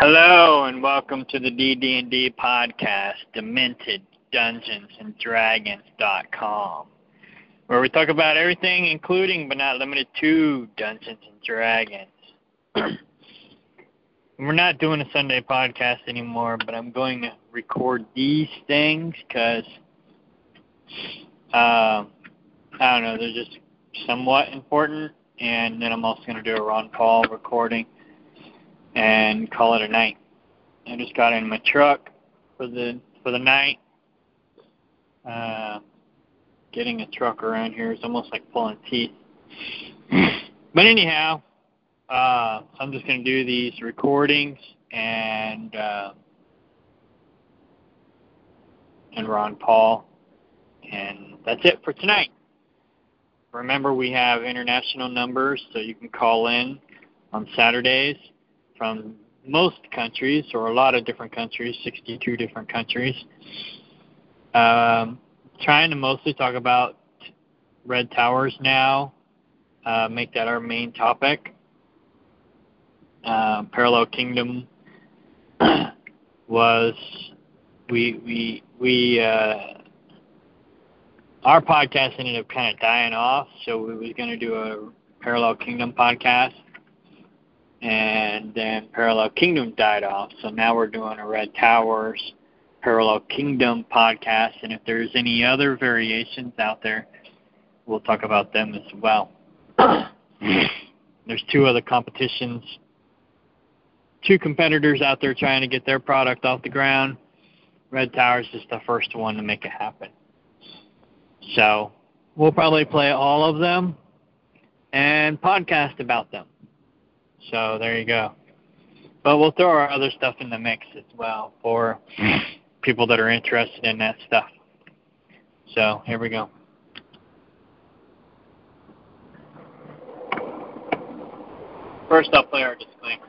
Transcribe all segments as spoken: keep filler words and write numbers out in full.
Hello and welcome to the D D and D podcast, Demented Dungeons and Dragons dot com, where we talk about everything, including but not limited to Dungeons and Dragons. We're not doing a Sunday podcast anymore, but I'm going to record these things because, uh, I don't know, they're just somewhat important, and then I'm also going to do a Ron Paul recording and call it a night. I just got in my truck for the for the night. Uh, getting a truck around here is almost like pulling teeth. But anyhow, uh, I'm just going to do these recordings and uh, and Ron Paul, and that's it for tonight. Remember, we have international numbers, so you can call in on Saturdays from most countries, or a lot of different countries, sixty-two different countries. Um, trying to mostly talk about Red Towers now, uh, make that our main topic. Uh, Parallel Kingdom was, we, we, we, uh, our podcast ended up kind of dying off, so we was going to do a Parallel Kingdom podcast. And then Parallel Kingdom died off, so now we're doing a Red Towers Parallel Kingdom podcast, and if there's any other variations out there, we'll talk about them as well. There's two other competitions, two competitors out there trying to get their product off the ground. Red Towers is the first one to make it happen. So we'll probably play all of them and podcast about them. So there you go. But we'll throw our other stuff in the mix as well for people that are interested in that stuff. So here we go. First, I'll play our disclaimer.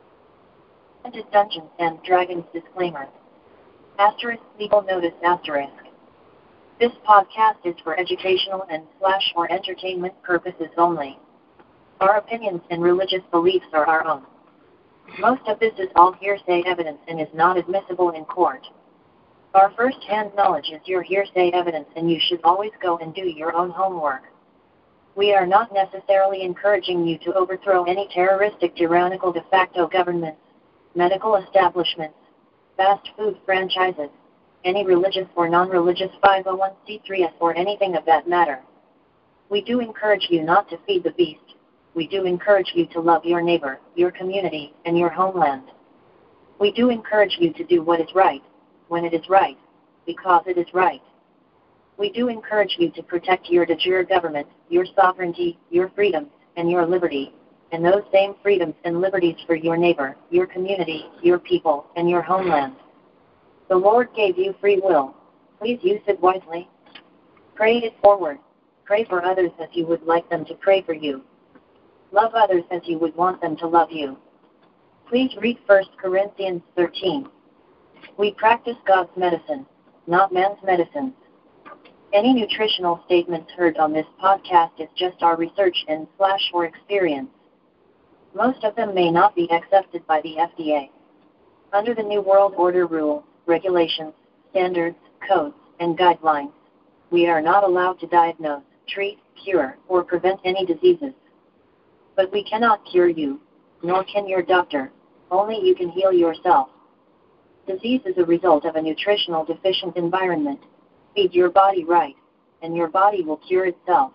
Demented Dungeons and Dragons disclaimer. Asterisk legal notice asterisk. This podcast is for educational and slash or entertainment purposes only. Our opinions and religious beliefs are our own. Most of this is all hearsay evidence and is not admissible in court. Our first-hand knowledge is your hearsay evidence, and you should always go and do your own homework. We are not necessarily encouraging you to overthrow any terroristic, tyrannical de facto governments, medical establishments, fast food franchises, any religious or non-religious five oh one c threes or anything of that matter. We do encourage you not to feed the beast. We do encourage you to love your neighbor, your community, and your homeland. We do encourage you to do what is right, when it is right, because it is right. We do encourage you to protect your de jure government, your sovereignty, your freedoms, and your liberty, and those same freedoms and liberties for your neighbor, your community, your people, and your homeland. The Lord gave you free will. Please use it wisely. Pray it forward. Pray for others as you would like them to pray for you. Love others as you would want them to love you. Please read First Corinthians thirteen. We practice God's medicine, not man's medicines. Any nutritional statements heard on this podcast is just our research and slash or experience. Most of them may not be accepted by the F D A. Under the New World Order rules, regulations, standards, codes, and guidelines, we are not allowed to diagnose, treat, cure, or prevent any diseases. But we cannot cure you, nor can your doctor. Only you can heal yourself. Disease is a result of a nutritional deficient environment. Feed your body right, and your body will cure itself.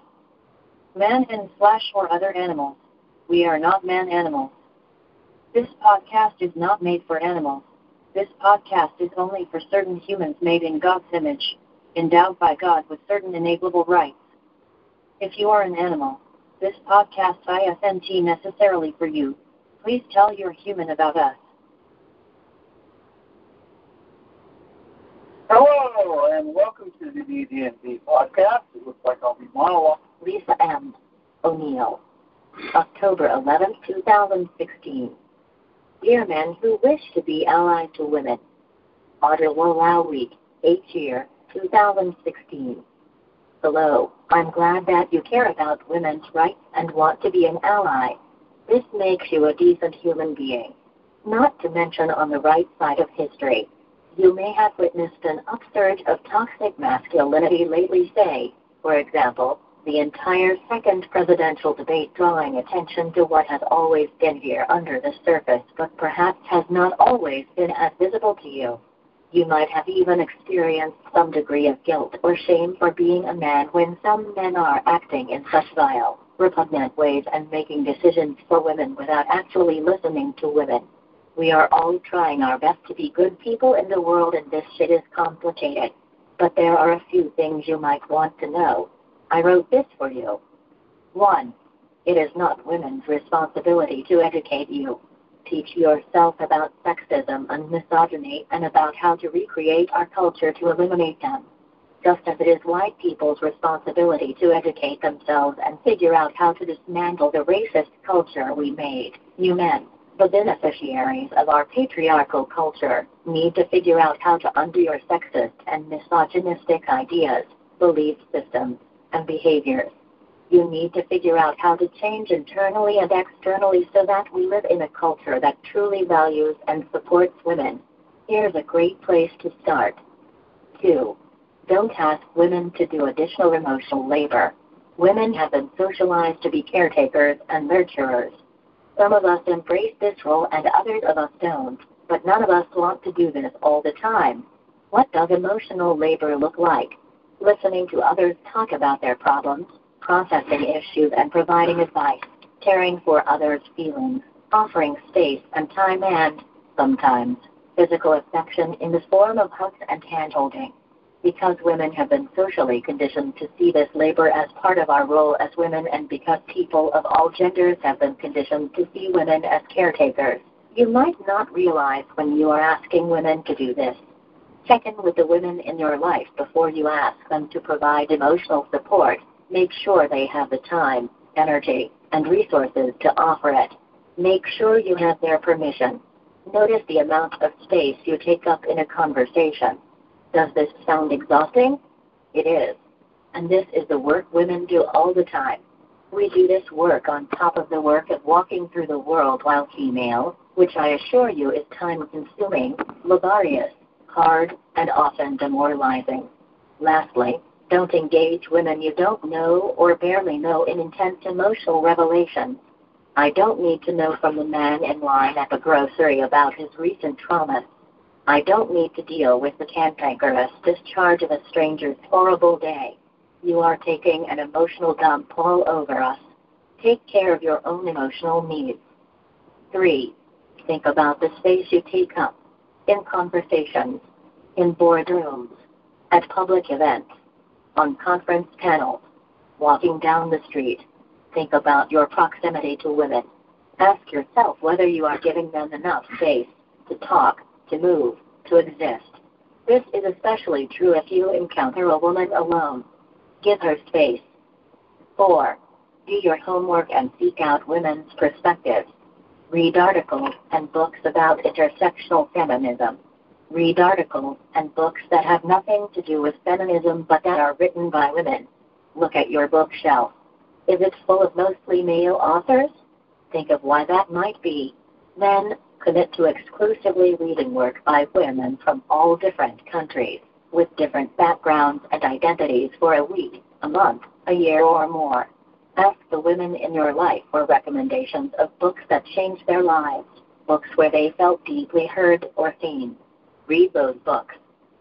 Man and slash or other animals. We are not man animals. This podcast is not made for animals. This podcast is only for certain humans made in God's image, endowed by God with certain enableable rights. If you are an animal, this podcast isn't necessarily for you. Please tell your human about us. Hello, and welcome to the D D and D podcast. It looks like I'll be monologuing. Lisa M. O'Neill, October eleventh, twenty sixteen. Dear men who wish to be allied to women. Ottawa Week, eighth year, two thousand sixteen. Hello, I'm glad that you care about women's rights and want to be an ally. This makes you a decent human being. not to mention on the right side of history. You may have witnessed an upsurge of toxic masculinity lately, say, for example, the entire second presidential debate drawing attention to what has always been here under the surface but perhaps has not always been as visible to you. You might have even experienced some degree of guilt or shame for being a man when some men are acting in such vile, repugnant ways and making decisions for women without actually listening to women. We are all trying our best to be good people in the world, and this shit is complicated. But there are a few things you might want to know. I wrote this for you. One, it is not women's responsibility to educate you. Teach yourself about sexism and misogyny and about how to recreate our culture to eliminate them. Just as it is white people's responsibility to educate themselves and figure out how to dismantle the racist culture we made, you men, the beneficiaries of our patriarchal culture, need to figure out how to undo your sexist and misogynistic ideas, belief systems, and behaviors. You need to figure out how to change internally and externally so that we live in a culture that truly values and supports women. Here's a great place to start. Two, don't ask women to do additional emotional labor. Women have been socialized to be caretakers and nurturers. Some of us embrace this role and others of us don't, but none of us want to do this all the time. What does emotional labor look like? Listening to others talk about their problems, processing issues and providing advice, caring for others' feelings, offering space and time and, sometimes, physical affection in the form of hugs and hand-holding. Because women have been socially conditioned to see this labor as part of our role as women, and because people of all genders have been conditioned to see women as caretakers, you might not realize when you are asking women to do this. Check in with the women in your life before you ask them to provide emotional support. Make sure they have the time, energy, and resources to offer it. Make sure you have their permission. Notice the amount of space you take up in a conversation. Does this sound exhausting? It is. And this is the work women do all the time. We do this work on top of the work of walking through the world while female, which I assure you is time-consuming, laborious, hard, and often demoralizing. Lastly, don't engage women you don't know or barely know in intense emotional revelations. I don't need to know from the man in line at the grocery about his recent traumas. I don't need to deal with the cantankerous discharge of a stranger's horrible day. You are taking an emotional dump all over us. Take care of your own emotional needs. Three, think about the space you take up in conversations, in boardrooms, at public events, on conference panels, walking down the street. Think about your proximity to women. Ask yourself whether you are giving them enough space to talk, to move, to exist. This is especially true if you encounter a woman alone. Give her space. Four, do your homework and seek out women's perspectives. Read articles and books about intersectional feminism. Read articles and books that have nothing to do with feminism but that are written by women. Look at your bookshelf. Is it full of mostly male authors? Think of why that might be. Then, commit to exclusively reading work by women from all different countries, with different backgrounds and identities for a week, a month, a year or more. Ask the women in your life for recommendations of books that changed their lives, books where they felt deeply heard or seen. Read those books.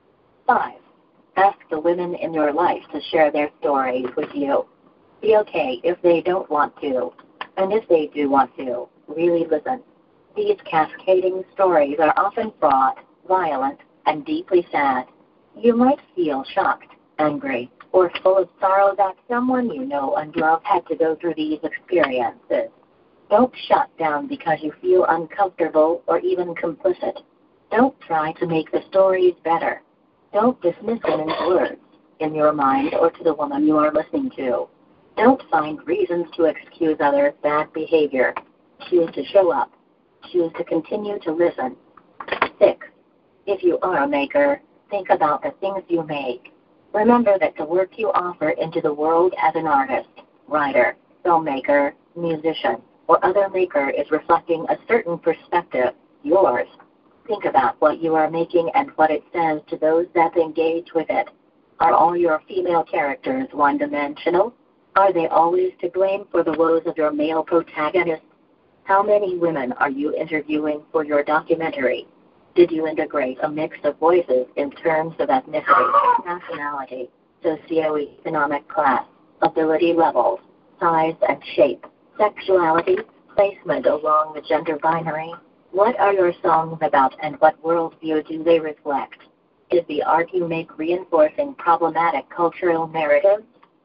Five, ask the women in your life to share their stories with you. Be okay if they don't want to, and if they do want to, really listen. These cascading stories are often fraught, violent, and deeply sad. You might feel shocked, angry, or full of sorrow that someone you know and love had to go through these experiences. Don't shut down because you feel uncomfortable or even complicit. Don't try to make the stories better. Don't dismiss women's words, in your mind or to the woman you are listening to. Don't find reasons to excuse others' bad behavior. Choose to show up. Choose to continue to listen. Six, if you are a maker, think about the things you make. Remember that the work you offer into the world as an artist, writer, filmmaker, musician, or other maker is reflecting a certain perspective, yours. Think about what you are making and what it says to those that engage with it. Are all your female characters one-dimensional? Are they always to blame for the woes of your male protagonists? How many women are you interviewing for your documentary? Did you integrate a mix of voices in terms of ethnicity, nationality, socioeconomic class, ability levels, size and shape, sexuality, placement along the gender binary? What are your songs about and what worldview do they reflect? Is the art you make reinforcing problematic cultural narratives?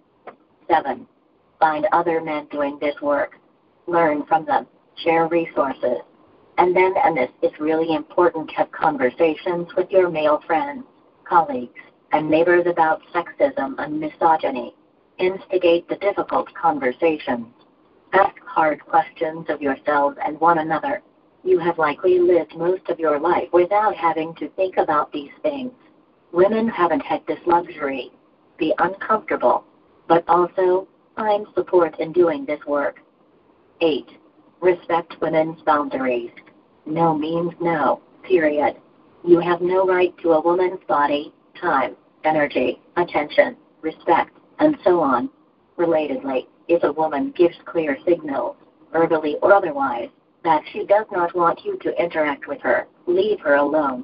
seven. Find other men doing this work. Learn from them. Share resources. And then, and this is really important, have conversations with your male friends, colleagues, and neighbors about sexism and misogyny. Instigate the difficult conversations. Ask hard questions of yourselves and one another. You have likely lived most of your life without having to think about these things. Women haven't had this luxury. Be uncomfortable, but also find support in doing this work. eight. Respect women's boundaries. No means no, period. You have no right to a woman's body, time, energy, attention, respect, and so on. Relatedly, if a woman gives clear signals, verbally or otherwise, that she does not want you to interact with her, leave her alone.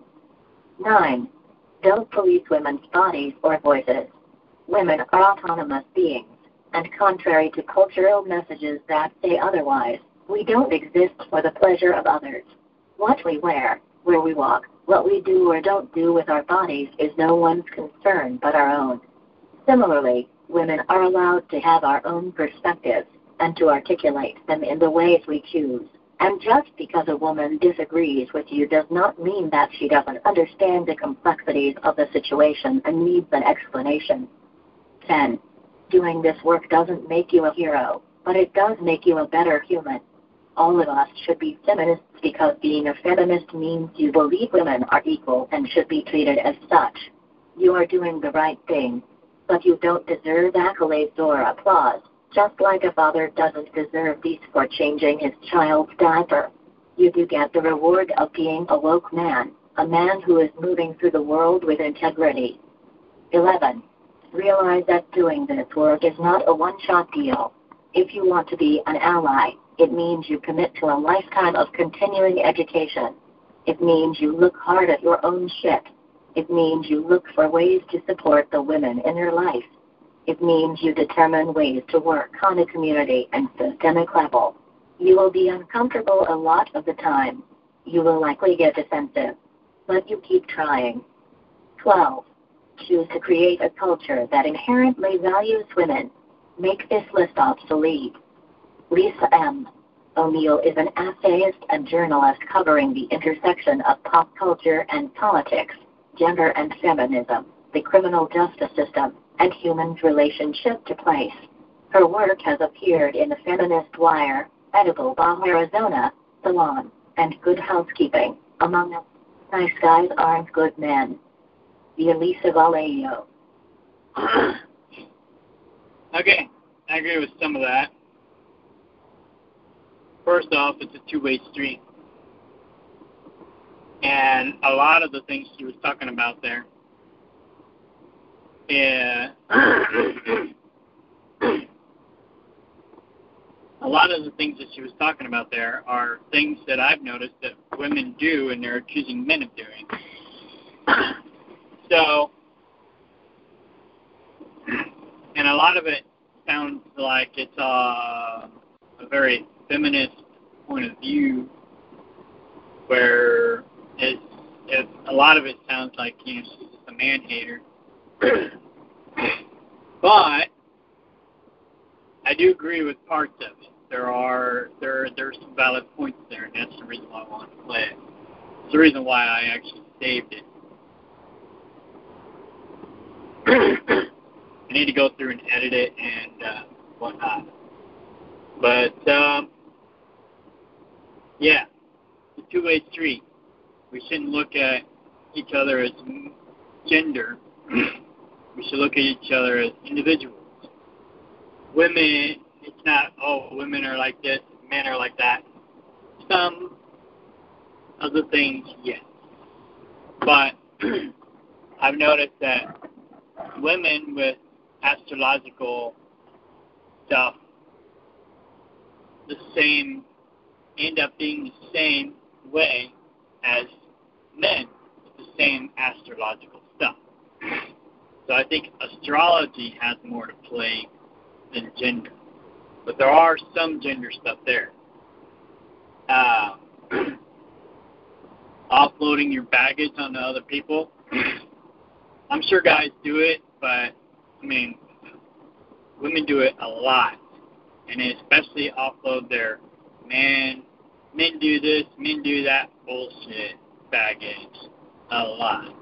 nine. Don't police women's bodies or voices. Women are autonomous beings, and contrary to cultural messages that say otherwise, we don't exist for the pleasure of others. What we wear, where we walk, what we do or don't do with our bodies is no one's concern but our own. Similarly, women are allowed to have our own perspectives and to articulate them in the ways we choose. And just because a woman disagrees with you does not mean that she doesn't understand the complexities of the situation and needs an explanation. ten. Doing this work doesn't make you a hero, but it does make you a better human. All of us should be feminists because being a feminist means you believe women are equal and should be treated as such. You are doing the right thing, but you don't deserve accolades or applause, just like a father doesn't deserve these for changing his child's diaper. You do get the reward of being a woke man, a man who is moving through the world with integrity. eleven. Realize that doing this work is not a one-shot deal. If you want to be an ally, it means you commit to a lifetime of continuing education. It means you look hard at your own shit. It means you look for ways to support the women in your life. It means you determine ways to work on a community and systemic level. You will be uncomfortable a lot of the time. You will likely get defensive, but you keep trying. twelve. Choose to create a culture that inherently values women. Make this list obsolete. Lisa M. O'Neill is an essayist and journalist covering the intersection of pop culture and politics, gender and feminism, the criminal justice system, and humans' relationship to place. Her work has appeared in The Feminist Wire, Edible Bomb Arizona, Salon, and Good Housekeeping, among them. Nice guys aren't good men. The Elisa Vallejo. Okay, I agree with some of that. First off, it's a two-way street. And a lot of the things she was talking about there, yeah, a lot of the things that she was talking about there are things that I've noticed that women do and they're accusing men of doing. So, and a lot of it sounds like it's a, a very feminist point of view, where it's, it, a lot of it sounds like, you know, she's just a man-hater. But I do agree with parts of it. There are there there's some valid points there, and that's the reason why I wanted to play it. It's the reason why I actually saved it. I need to go through and edit it and uh, whatnot. But, um, yeah, it's a two-way street. We shouldn't look at each other as gender. We should look at each other as individuals. Women, it's not, oh, women are like this, men are like that. Some Other things, yes. But I've noticed that women with astrological stuff, the same, end up being the same way as men with the same astrological stuff. So I think astrology has more to play than gender. But there are some gender stuff there. Uh, offloading your baggage onto other people. I'm sure guys do it, but, I mean, women do it a lot. And they especially offload their man, men do this, men do that bullshit baggage a lot.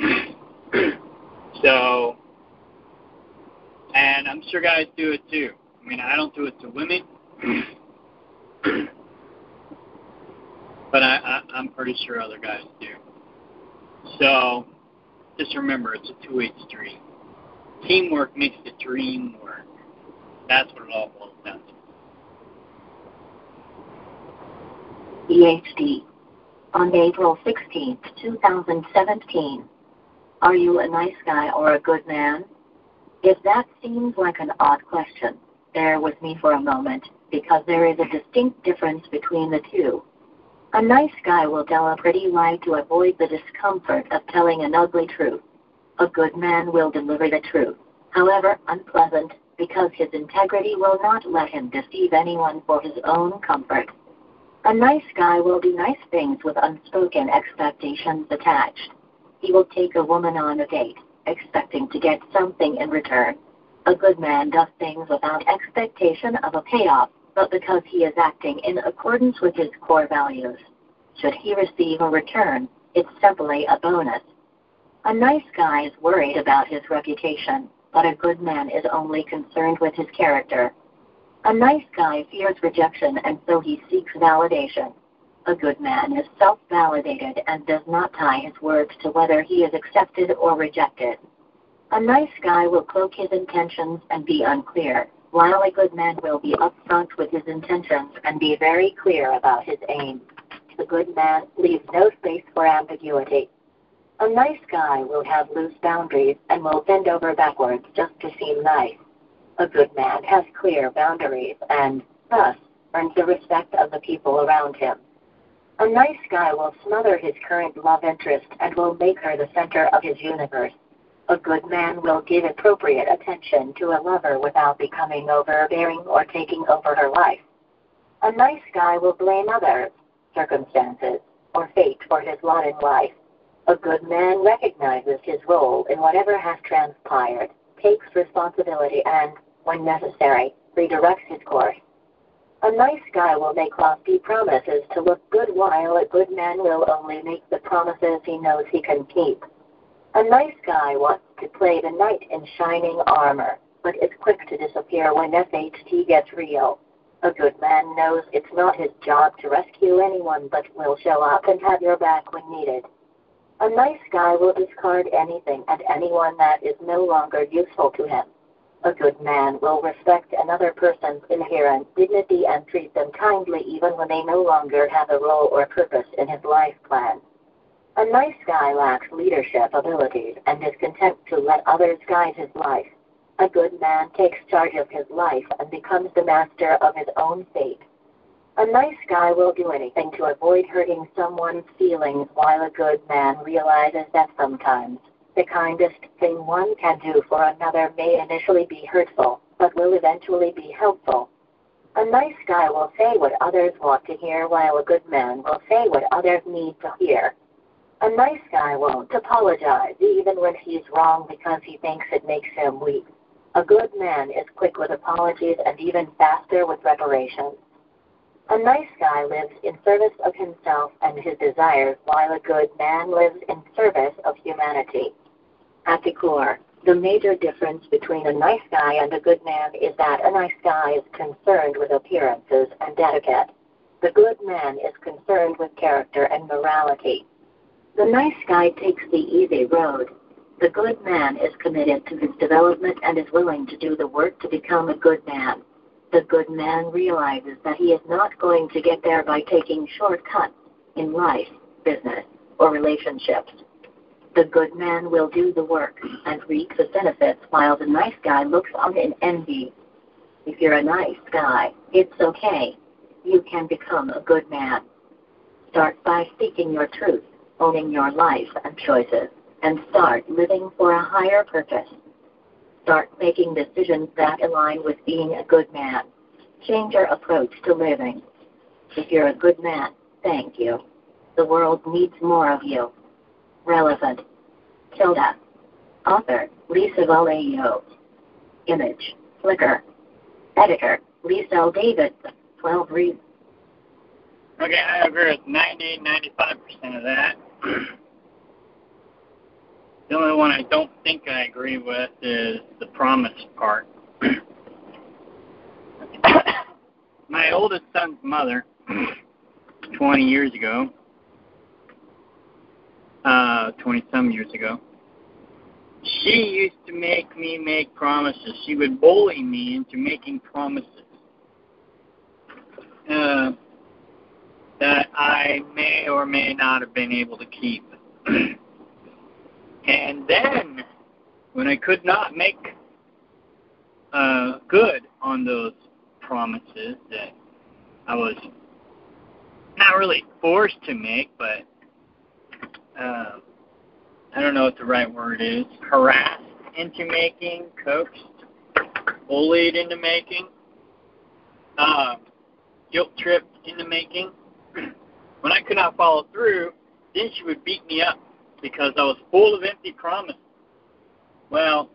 So, and I'm sure guys do it too. I mean, I don't do it to women, but I, I, I'm pretty sure other guys do. So, just remember, it's a two-way street. Teamwork makes the dream work. That's what it all boils down to. P H D. On April sixteenth, two thousand seventeen. Are you a nice guy or a good man? If that seems like an odd question, bear with me for a moment, because there is a distinct difference between the two. A nice guy will tell a pretty lie to avoid the discomfort of telling an ugly truth. A good man will deliver the truth, however unpleasant, because his integrity will not let him deceive anyone for his own comfort. A nice guy will do nice things with unspoken expectations attached. He will take a woman on a date, expecting to get something in return. A good man does things without expectation of a payoff, but because he is acting in accordance with his core values. Should he receive a return, it's simply a bonus. A nice guy is worried about his reputation, but a good man is only concerned with his character. A nice guy fears rejection, and so he seeks validation. A good man is self-validated and does not tie his words to whether he is accepted or rejected. A nice guy will cloak his intentions and be unclear, while a good man will be upfront with his intentions and be very clear about his aim. A good man leaves no space for ambiguity. A nice guy will have loose boundaries and will bend over backwards just to seem nice. A good man has clear boundaries and, thus, earns the respect of the people around him. A nice guy will smother his current love interest and will make her the center of his universe. A good man will give appropriate attention to a lover without becoming overbearing or taking over her life. A nice guy will blame others, circumstances, or fate for his lot in life. A good man recognizes his role in whatever has transpired, takes responsibility, and, when necessary, redirects his course. A nice guy will make lofty promises to look good, while a good man will only make the promises he knows he can keep. A nice guy wants to play the knight in shining armor, but is quick to disappear when F H T gets real. A good man knows it's not his job to rescue anyone, but will show up and have your back when needed. A nice guy will discard anything and anyone that is no longer useful to him. A good man will respect another person's inherent dignity and treat them kindly even when they no longer have a role or purpose in his life plan. A nice guy lacks leadership abilities and is content to let others guide his life. A good man takes charge of his life and becomes the master of his own fate. A nice guy will do anything to avoid hurting someone's feelings, while a good man realizes that sometimes the kindest thing one can do for another may initially be hurtful, but will eventually be helpful. A nice guy will say what others want to hear, while a good man will say what others need to hear. A nice guy won't apologize even when he's wrong because he thinks it makes him weak. A good man is quick with apologies and even faster with reparations. A nice guy lives in service of himself and his desires, while a good man lives in service of humanity. At the core, the major difference between a nice guy and a good man is that a nice guy is concerned with appearances and etiquette. The good man is concerned with character and morality. The nice guy takes the easy road. The good man is committed to his development and is willing to do the work to become a good man. The good man realizes that he is not going to get there by taking shortcuts in life. business, or relationships. The good man will do the work and reap the benefits while the nice guy looks on in envy. If you're a nice guy, it's okay. You can become a good man. Start by speaking your truth, owning your life and choices, and start living for a higher purpose. Start making decisions that align with being a good man. Change your approach to living. If you're a good man, thank you. The world needs more of you. Relevant. Tilda. Author, Lisa Vallejo. Image, Flickr. Editor, Lisa L. David. twelve reasons. Okay, I agree with ninety, ninety-five percent of that. The only one I don't think I agree with is the promise part. My oldest son's mother, twenty years ago, uh, twenty-some years ago, she used to make me make promises. She would bully me into making promises uh, that I may or may not have been able to keep. And then, when I could not make uh, good on those promises that I was not really forced to make, but uh, I don't know what the right word is, harassed into making, coaxed, bullied into making, uh, guilt-tripped into making. When I could not follow through, then she would beat me up because I was full of empty promises. Well,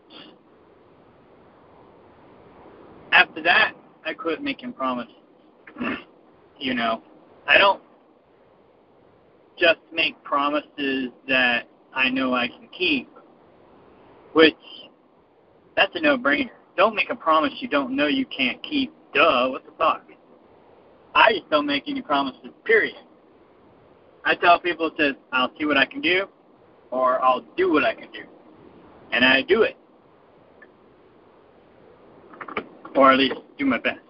after that, I quit making promises. You know, I don't just make promises that I know I can keep, which, that's a no-brainer. Don't make a promise you don't know you can't keep. Duh, what the fuck? I just don't make any promises, period. I tell people, it says, I'll see what I can do, or I'll do what I can do. And I do it. Or at least do my best.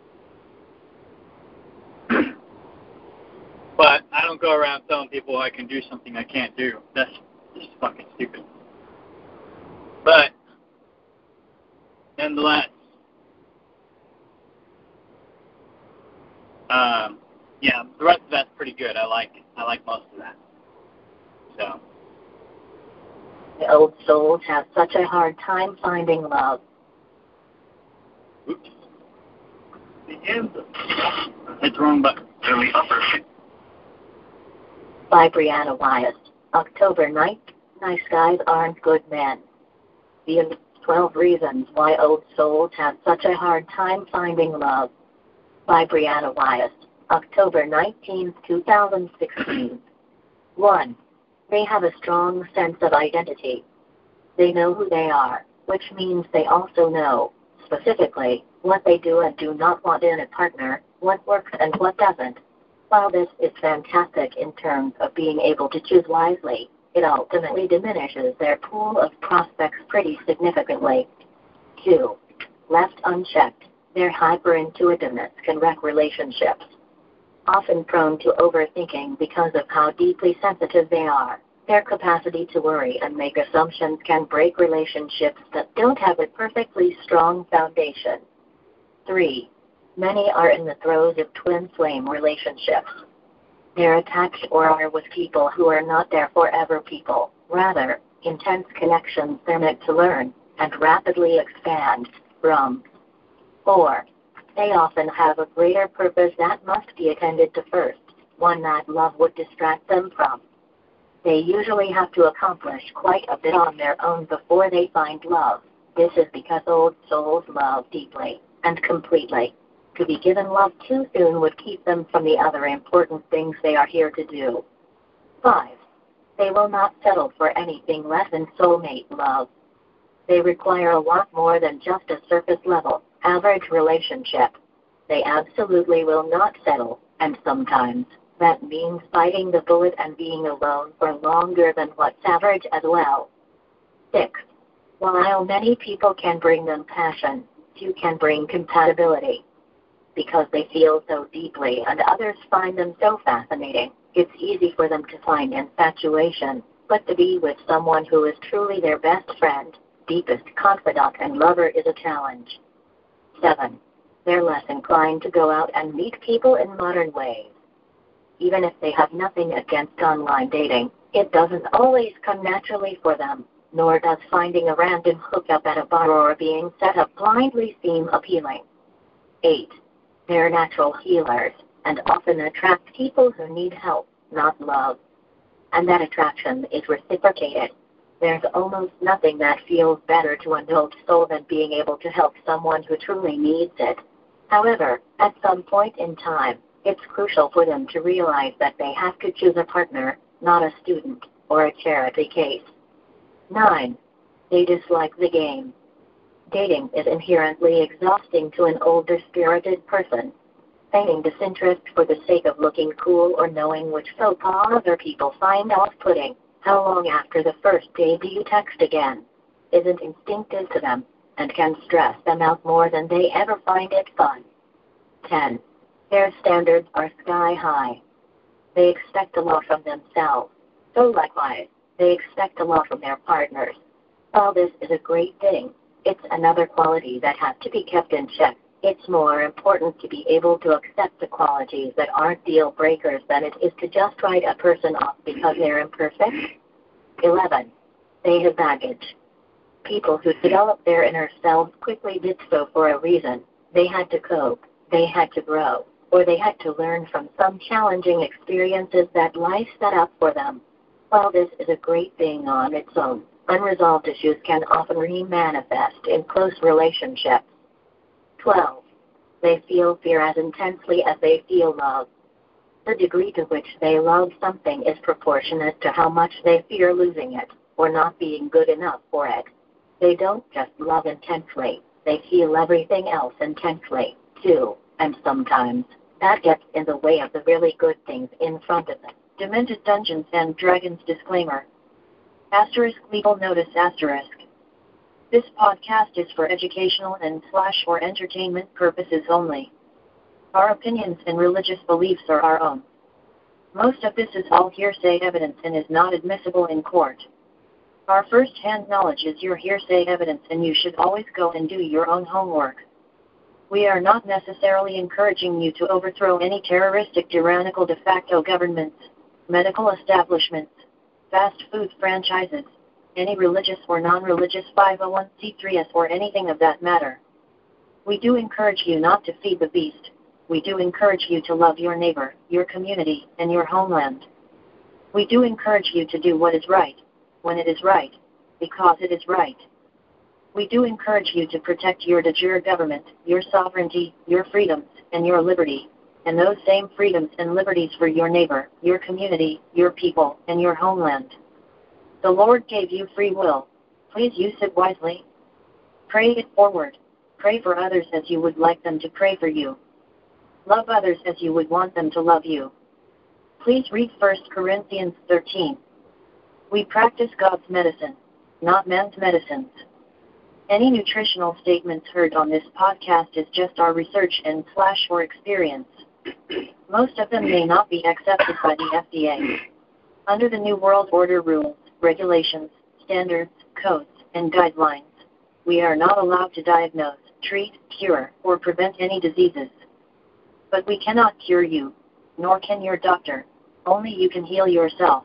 But I don't go around telling people I can do something I can't do. That's just fucking stupid. But, nonetheless, um, yeah, the rest of that's pretty good. I like I like most of that. So. The old souls have such a hard time finding love. Oops. The end. Hit the wrong button. By Brianna Wyeth. October ninth, Nice Guys Aren't Good Men. The twelve Reasons Why Old Souls Have Such a Hard Time Finding Love. By Brianna Wyeth. October nineteenth, twenty sixteen. one. They have a strong sense of identity. They know who they are, which means they also know, specifically, what they do and do not want in a partner, what works and what doesn't. While this is fantastic in terms of being able to choose wisely, it ultimately diminishes their pool of prospects pretty significantly. two. Left unchecked, their hyper-intuitiveness can wreck relationships. Often prone to overthinking because of how deeply sensitive they are, their capacity to worry and make assumptions can break relationships that don't have a perfectly strong foundation. three. Many are in the throes of twin flame relationships. They're attached or are with people who are not their forever people, rather, intense connections they're meant to learn and rapidly expand from. four. They often have a greater purpose that must be attended to first, one that love would distract them from. They usually have to accomplish quite a bit on their own before they find love. This is because old souls love deeply and completely. To be given love too soon would keep them from the other important things they are here to do. five. They will not settle for anything less than soulmate love. They require a lot more than just a surface-level, average relationship. They absolutely will not settle, and sometimes that means biting the bullet and being alone for longer than what's average as well. six. While many people can bring them passion, few can bring compatibility. Because they feel so deeply and others find them so fascinating, It's easy for them to find infatuation, but to be with someone who is truly their best friend, deepest confidant and lover is a challenge. seven. They're less inclined to go out and meet people in modern ways. Even if they have nothing against online dating, it doesn't always come naturally for them, nor does finding a random hookup at a bar or being set up blindly seem appealing. eight. They're natural healers, and often attract people who need help, not love. And that attraction is reciprocated. There's almost nothing that feels better to an adult soul than being able to help someone who truly needs it. However, at some point in time, it's crucial for them to realize that they have to choose a partner, not a student or a charity case. nine. They dislike the game. Dating is inherently exhausting to an older spirited person. Feigning disinterest for the sake of looking cool or knowing which faux pas other people find off-putting, how long after the first day do you text again, isn't instinctive to them, and can stress them out more than they ever find it fun. ten. Their standards are sky high. They expect a lot from themselves, so likewise, they expect a lot from their partners. While this is a great thing, it's another quality that has to be kept in check. It's more important to be able to accept the qualities that aren't deal breakers than it is to just write a person off because they're imperfect. eleven. They have baggage. People who develop their inner selves quickly did so for a reason. They had to cope, they had to grow, or they had to learn from some challenging experiences that life set up for them. While this is a great thing on its own, unresolved issues can often re-manifest in close relationships. twelve. They feel fear as intensely as they feel love. The degree to which they love something is proportionate to how much they fear losing it, or not being good enough for it. They don't just love intensely, they feel everything else intensely, too, and sometimes that gets in the way of the really good things in front of them. Demented Dungeons and Dragons Disclaimer. Asterisk legal notice asterisk. This podcast is for educational and slash or entertainment purposes only. Our opinions and religious beliefs are our own. Most of this is all hearsay evidence and is not admissible in court. Our first-hand knowledge is your hearsay evidence, and you should always go and do your own homework. We are not necessarily encouraging you to overthrow any terroristic, tyrannical de facto governments, medical establishments, fast food franchises, any religious or non-religious five oh one c threes or anything of that matter. We do encourage you not to feed the beast. We do encourage you to love your neighbor, your community, and your homeland. We do encourage you to do what is right, when it is right, because it is right. We do encourage you to protect your de jure government, your sovereignty, your freedoms, and your liberty, and those same freedoms and liberties for your neighbor, your community, your people, and your homeland. The Lord gave you free will. Please use it wisely. Pray it forward. Pray for others as you would like them to pray for you. Love others as you would want them to love you. Please read First Corinthians thirteen. We practice God's medicine, not men's medicines. Any nutritional statements heard on this podcast is just our research and slash or experience. Most of them may not be accepted by the F D A. Under the New World Order rules, regulations, standards, codes, and guidelines, we are not allowed to diagnose, treat, cure, or prevent any diseases. But we cannot cure you, nor can your doctor. Only you can heal yourself.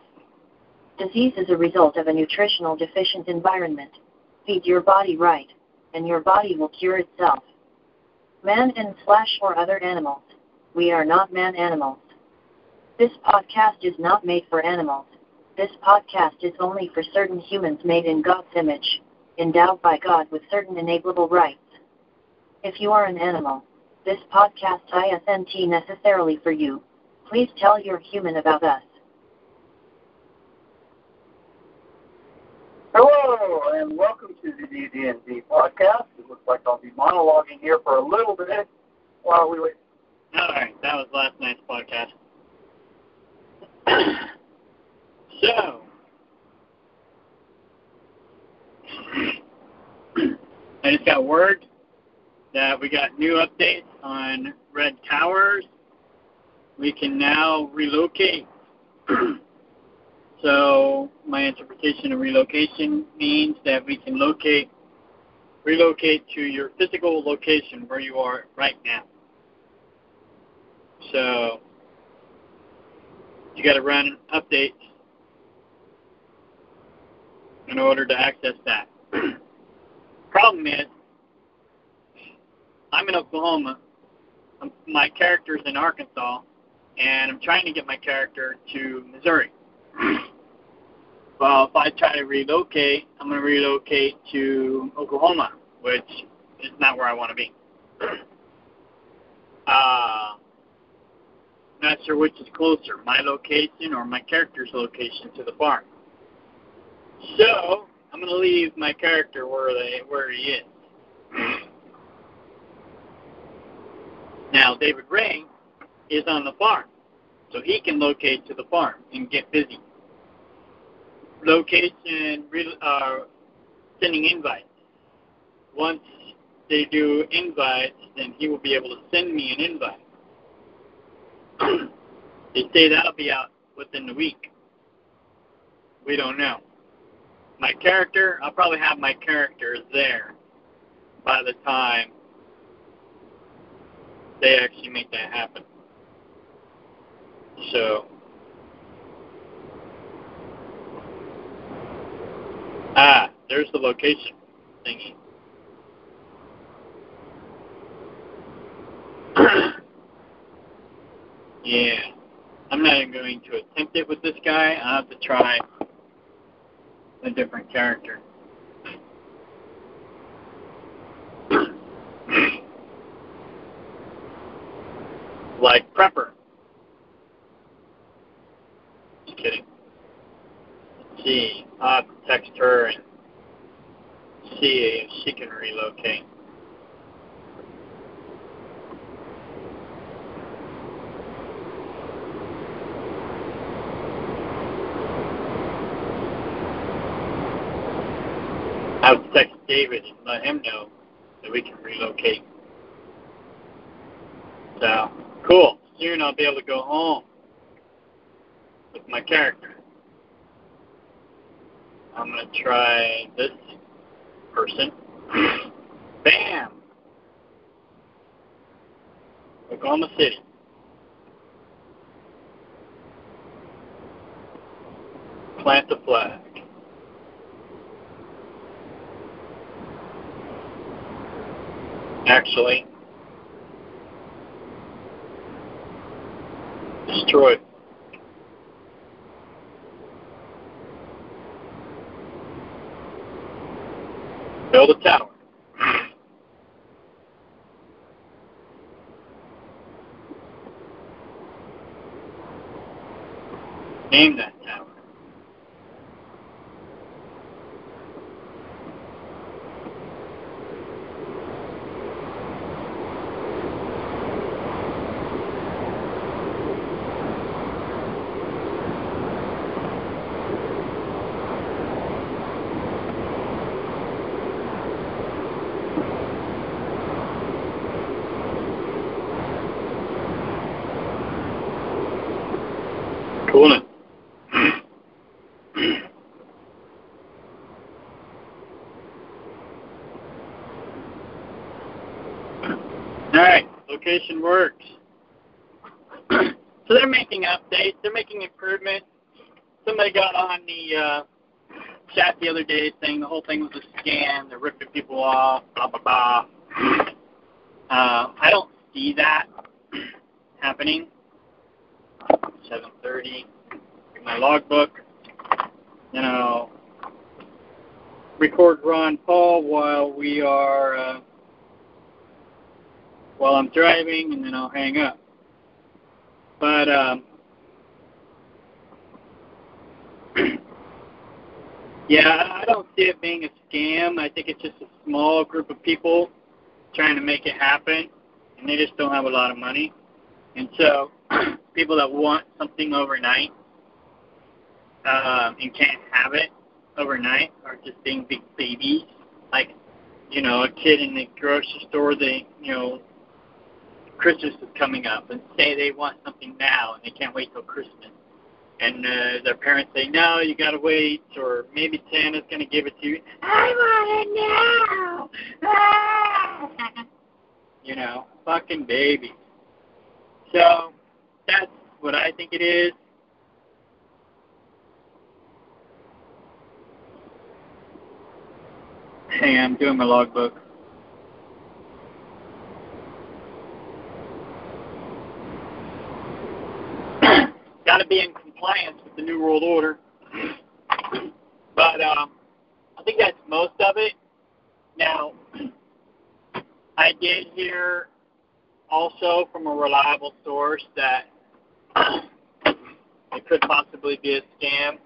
Disease is a result of a nutritional deficient environment. Feed your body right, and your body will cure itself. Man and slash or other animals. We are not man animals. This podcast is not made for animals. This podcast is only for certain humans made in God's image, endowed by God with certain enableable rights. If you are an animal, this podcast isn't necessarily for you. Please tell your human about us. Hello, and welcome to the D D and D podcast. It looks like I'll be monologuing here for a little bit while we wait. All right, that was last night's podcast. So, I just got word that we got new updates on Red Towers. We can now relocate So my interpretation of relocation means that we can locate, relocate to your physical location where you are right now. So you got to run updates in order to access that. Problem is, I'm in Oklahoma. I'm, my character's in Arkansas, and I'm trying to get my character to Missouri. Well, if I try to relocate, I'm going to relocate to Oklahoma, which is not where I want to be. Uh, not sure which is closer, my location or my character's location to the farm. So I'm going to leave my character where they where he is. Now, David Ray is on the farm, so he can locate to the farm and get busy. Location, uh, sending invites. Once they do invites, then he will be able to send me an invite. They say that'll be out within the week. We don't know. My character, I'll probably have my character there by the time they actually make that happen. So, ah, there's the location thingy. Yeah, I'm not even going to attempt it with this guy. I'll have to try a different character. Like Prepper. Just kidding. Let's see. I'll have to text her and see if she can relocate. I would text David and let him know that we can relocate. So, cool. Soon I'll be able to go home with my character. I'm going to try this person. Bam! Oklahoma City. Plant the flag. Actually, destroy. Build a tower. Name that tower. Cool. Alright, location works. So they're making updates, they're making improvements. Somebody got on the uh, chat the other day saying the whole thing was a scam, they're ripping people off, blah, blah, blah. Uh, I don't see that happening. seven thirty, my logbook, you know, record Ron Paul while we are, uh, while I'm driving, and then I'll hang up. But, um, yeah, I don't see it being a scam. I think it's just a small group of people trying to make it happen, and they just don't have a lot of money. And so, people that want something overnight um, and can't have it overnight are just being big babies. Like, you know, a kid in the grocery store, they, you know, Christmas is coming up, and say they want something now and they can't wait till Christmas. and uh, their parents say, no, you got to wait, or maybe Santa's going to give it to you. I want it now! Ah! You know, fucking babies. So, that's what I think it is. Hey, I'm doing my logbook. Got to be in compliance with the New World Order. But um, I think that's most of it. Now, I did hear also from a reliable source that it could possibly be a scam,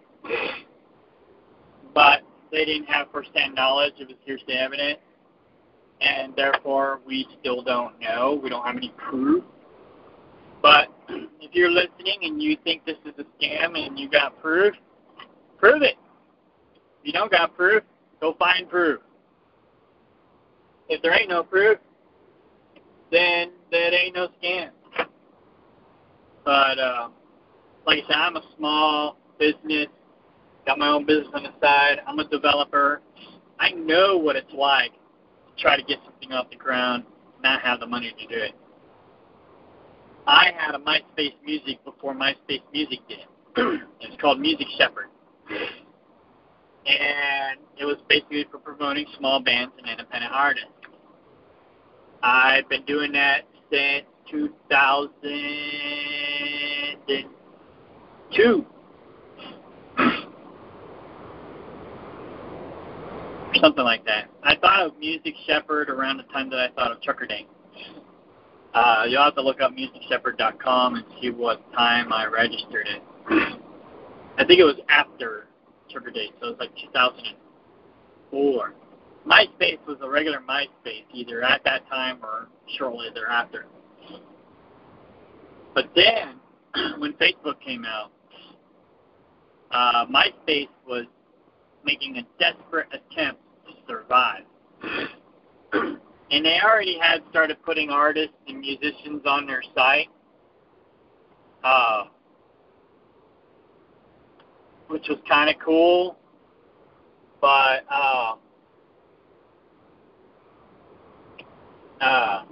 but they didn't have first-hand knowledge. It was hearsay evidence, and therefore we still don't know. We don't have any proof. But if you're listening and you think this is a scam and you got proof, prove it. If you don't got proof, go find proof. If there ain't no proof, then that ain't no scam. But uh, like I said, I'm a small business, got my own business on the side. I'm a developer. I know what it's like to try to get something off the ground, not have the money to do it. I had a MySpace Music before MySpace Music did. It was called Music Shepherd. And it was basically for promoting small bands and independent artists. I've been doing that since two thousand two. Or something like that. I thought of Music Shepherd around the time that I thought of Trucker Day. Uh, you'll have to look up music shepherd dot com and see what time I registered it. I think it was after Trucker Day, so it was like two thousand four. MySpace was a regular MySpace, either at that time or shortly thereafter. But then, when Facebook came out, uh, MySpace was making a desperate attempt to survive. And they already had started putting artists and musicians on their site, uh, which was kind of cool, but uh, uh,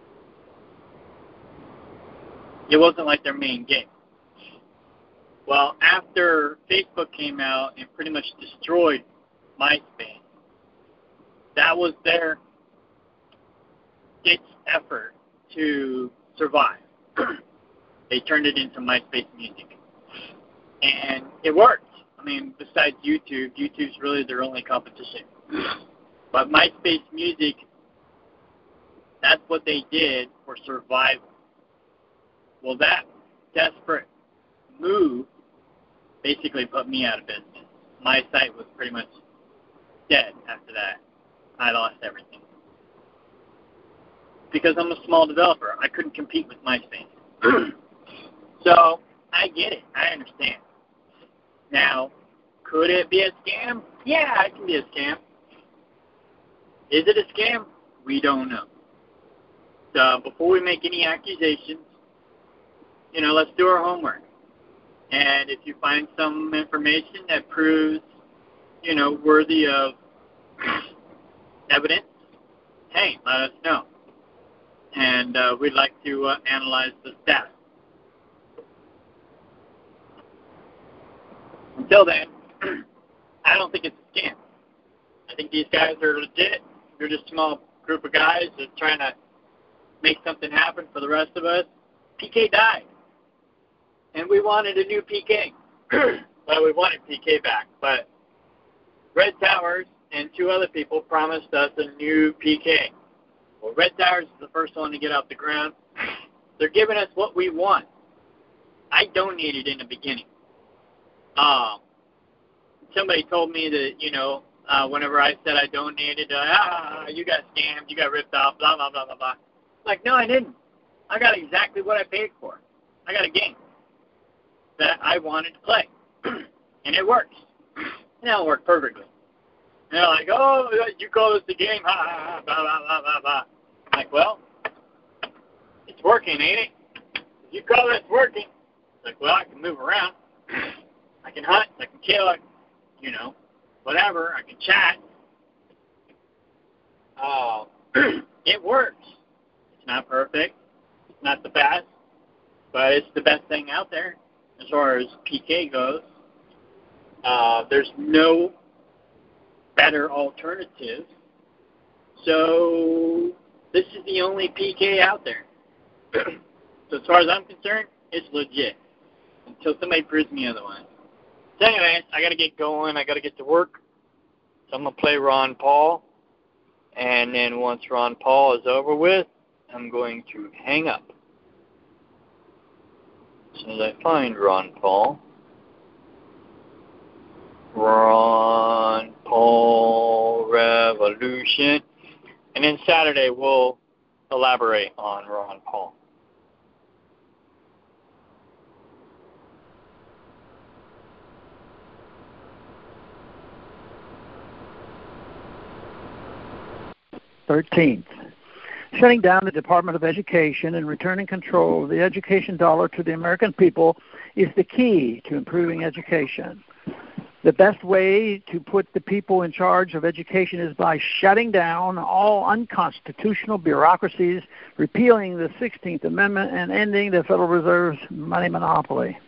it wasn't like their main game. Well, after Facebook came out and pretty much destroyed MySpace, that was their its effort to survive. They turned it into MySpace Music. And it worked. I mean, besides YouTube, YouTube's really their only competition. But MySpace Music, that's what they did for survival. Well, that desperate move basically put me out of business. My site was pretty much dead after that. I lost everything. Because I'm a small developer. I couldn't compete with MySpace. So, I get it. I understand. Now, could it be a scam? Yeah, it can be a scam. Is it a scam? We don't know. So, before we make any accusations, you know, let's do our homework. And if you find some information that proves, you know, worthy of evidence, hey, let us know. And uh, we'd like to uh, analyze the data. Until then, I don't think it's a scam. I think these guys are legit. They're just a small group of guys just trying to make something happen for the rest of us. P K died. And we wanted a new P K. Well, we wanted P K back. But Red Towers and two other people promised us a new P K. Well, Red Towers is the first one to get off the ground. They're giving us what we want. I donated in the beginning. Um, somebody told me that, you know, uh, whenever I said I donated, uh, ah, you got scammed, you got ripped off, blah, blah, blah, blah, blah. Like, no, I didn't. I got exactly what I paid for. I got a game that I wanted to play. And it works. And it'll work perfectly. And they're like, oh, you call this the game? Ha, ha, ha, blah, blah, blah, blah, blah. I'm like, well, it's working, ain't it? If you call this working, it's like, well, I can move around. can hunt, I can kill, I can, you know, whatever, I can chat. Uh, it works. It's not perfect. It's not the best, but it's the best thing out there as far as P K goes. Uh, there's no better alternative. So this is the only P K out there. So as far as I'm concerned, it's legit until somebody proves me otherwise. So anyways, I got to get going. I got to get to work. So I'm going to play Ron Paul. And then once Ron Paul is over with, I'm going to hang up. As soon as I find Ron Paul. Ron Paul Revolution. And then Saturday we'll elaborate on Ron Paul. thirteenth. Shutting down the Department of Education and returning control of the education dollar to the American people is the key to improving education. The best way to put the people in charge of education is by shutting down all unconstitutional bureaucracies, repealing the sixteenth Amendment, and ending the Federal Reserve's money monopoly.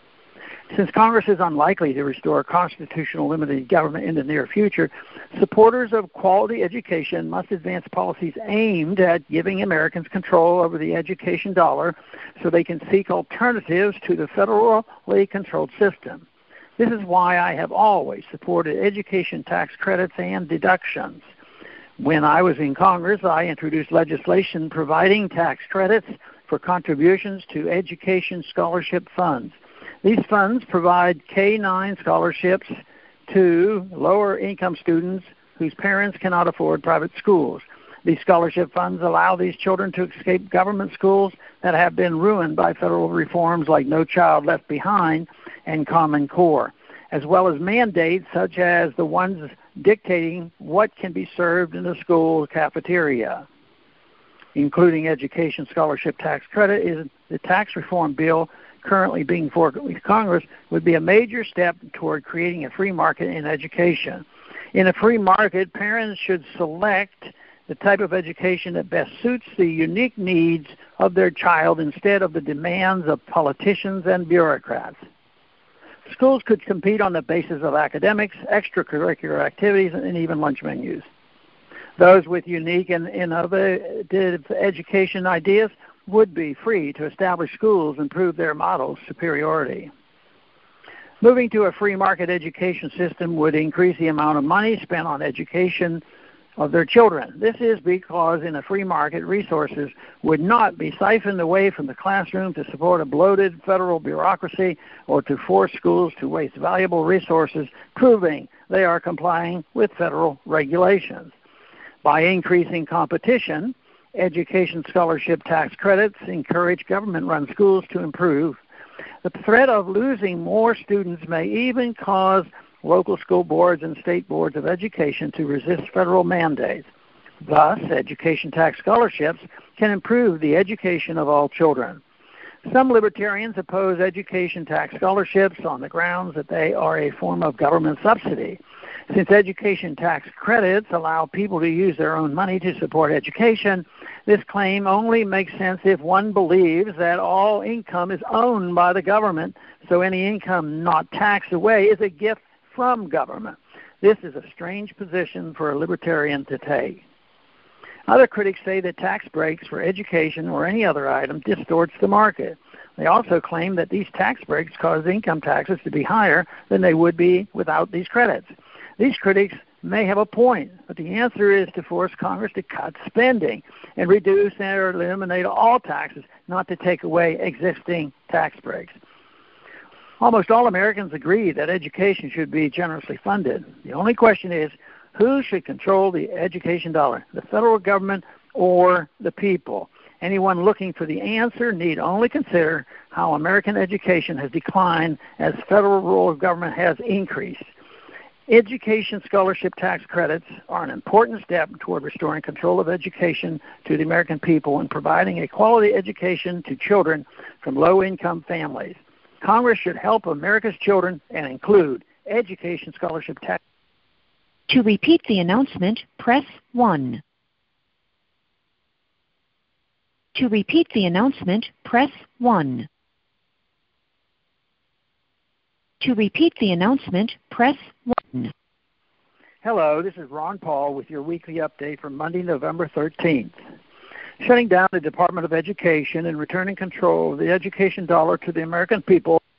Since Congress is unlikely to restore constitutional limited government in the near future, supporters of quality education must advance policies aimed at giving Americans control over the education dollar so they can seek alternatives to the federally controlled system. This is why I have always supported education tax credits and deductions. When I was in Congress, I introduced legislation providing tax credits for contributions to education scholarship funds. These funds provide K nine scholarships to lower-income students whose parents cannot afford private schools. These scholarship funds allow these children to escape government schools that have been ruined by federal reforms like No Child Left Behind and Common Core, as well as mandates such as the ones dictating what can be served in the school cafeteria. Including education scholarship tax credit is the tax reform bill currently being before Congress would be a major step toward creating a free market in education. In a free market, parents should select the type of education that best suits the unique needs of their child instead of the demands of politicians and bureaucrats. Schools could compete on the basis of academics, extracurricular activities, and even lunch menus. Those with unique and innovative education ideas would be free to establish schools and prove their model's superiority. Moving to a free market education system would increase the amount of money spent on education of their children. This is because in a free market, resources would not be siphoned away from the classroom to support a bloated federal bureaucracy or to force schools to waste valuable resources proving they are complying with federal regulations. By increasing competition, education scholarship tax credits encourage government-run schools to improve. The threat of losing more students may even cause local school boards and state boards of education to resist federal mandates. Thus, education tax scholarships can improve the education of all children. Some libertarians oppose education tax scholarships on the grounds that they are a form of government subsidy. Since education tax credits allow people to use their own money to support education, this claim only makes sense if one believes that all income is owned by the government, so any income not taxed away is a gift from government. This is a strange position for a libertarian to take. Other critics say that tax breaks for education or any other item distorts the market. They also claim that these tax breaks cause income taxes to be higher than they would be without these credits. These critics may have a point, but the answer is to force Congress to cut spending and reduce or eliminate all taxes, not to take away existing tax breaks. Almost all Americans agree that education should be generously funded. The only question is, who should control the education dollar, the federal government or the people? Anyone looking for the answer need only consider how American education has declined as federal role of government has increased. Education scholarship tax credits are an important step toward restoring control of education to the American people and providing a quality education to children from low-income families. Congress should help America's children and include education scholarship tax. To repeat the announcement, press one. To repeat the announcement, press one. To repeat the announcement, press one. Hello, this is Ron Paul with your weekly update for Monday, November thirteenth. Shutting down the Department of Education and returning control of the education dollar to the American people